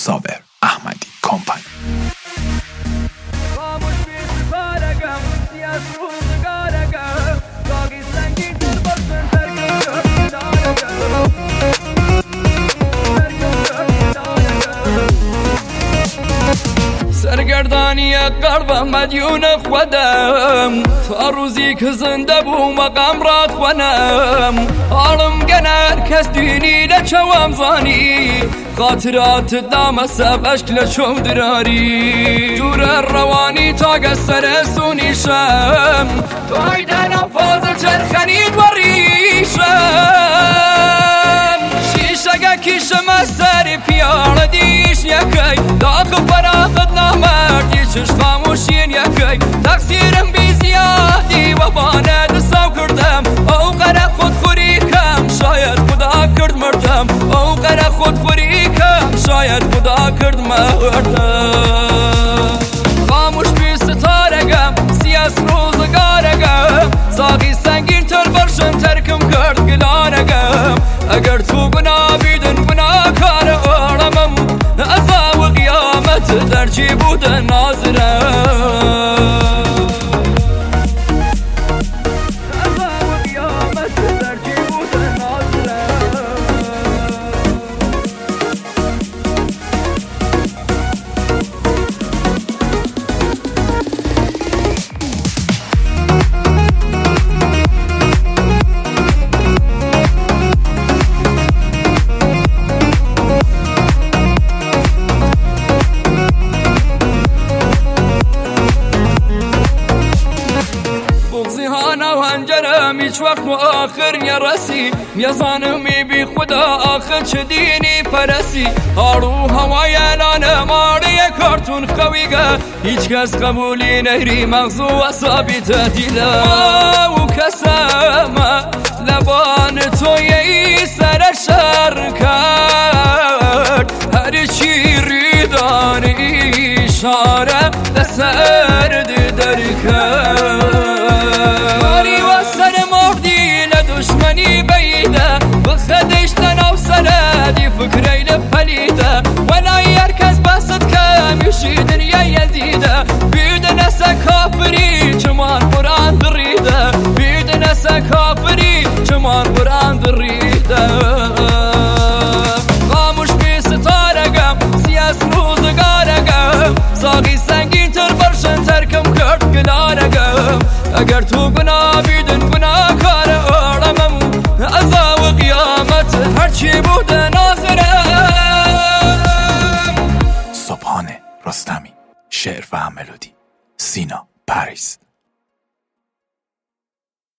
صابر احمدی کمپانی. سرگردانی قلب مدیون خودم تا روزی که زنده بو مقام رات خونم آرم گنر کس دینی لچوام زانی خاطرات دام سبشک لچو دراری جور روانی تا قصر سونی شم تویدن فاضل چرخنید و ریشم شیشگه کشم از سر پیار دیش یکی داخل فراغت نامردی چش خاموشین یکی تقصیرم بی زیادی و باند سو کردم او قره خودخوری کم شاید خدا کرد مردم او قره خودخوری کم شاید خدا کرد مردم خاموش بی ستارگم سیاس روزگارگم ساقی سنگین تر برشن ترکم کرد گلانگم اگر تو گناه بیدن گناه کار آرمم ازا و قیامت در چی بودن ناظرم هیچ وقت آخر نرسی میزانمی بی خدا آخر چه دینی پرسی آرو هوای اعلان ماری کارتون خویگه هیچ کس قبولی نهری مغزو اصابی تهدیده او کسامه لبان توی سر شر کرد هر چی ریدانی اشاره لسر دیدر کرد دشمنی بیده بخدش تناو سردی فکری لپلیده ولای هرکس بسد کم یوشی دنیا یزیده بیده نسا کافری چمان قرآن دریده بیده نسا کافری چمان قرآن دریده خاموش بی ستارگم سیاس روزگارگم ساقی سنگین تر برشن ترکم کرد گلارگم اگر تو گناه بیدن گناه کار آرمم ازا و قیامت هرچی بوده ناظرم. صبحانه رستمی، شعر و ملودی، سینا پریز.